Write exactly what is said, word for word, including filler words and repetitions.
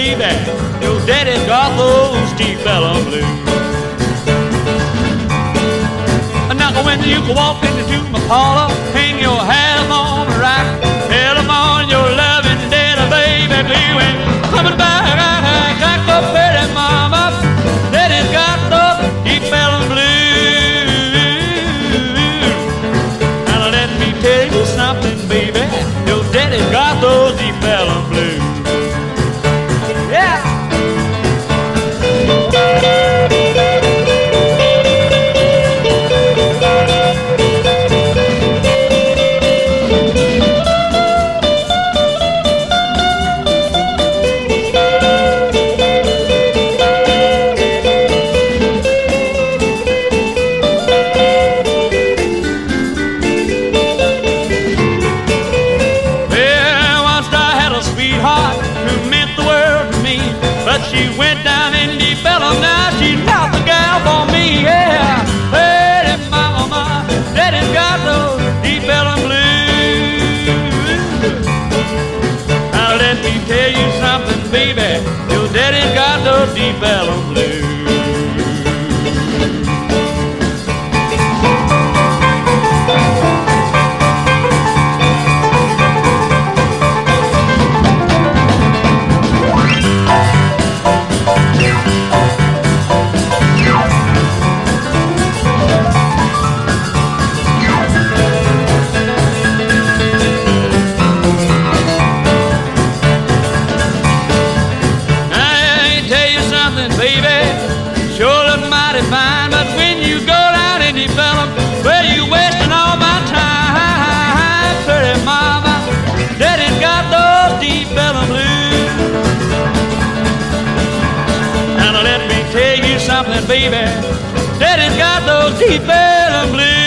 baby, your daddy's got those deep Ellum blues. Now when you can walk into my parlor, hang your hat on the rack, tell them on your loving daddy, baby, blue ain't coming back. I got a pretty mama, daddy's got those deep Ellum blues. Now let me tell you something, baby, your daddy's got those deep Ellum blues. Yeah. She went down in deep Ellum, now she's not the gal for me, yeah. Hey, mama, daddy's got those deep Ellum blues. Now let me tell you something, baby, your daddy's got those deep Ellum blues. Baby, sure look mighty fine, but when you go down in deep Ellum, well, you wasting all my time. Pretty mama, daddy's got those deep Ellum blues. Now let me tell you something, baby, daddy's got those deep Ellum blues.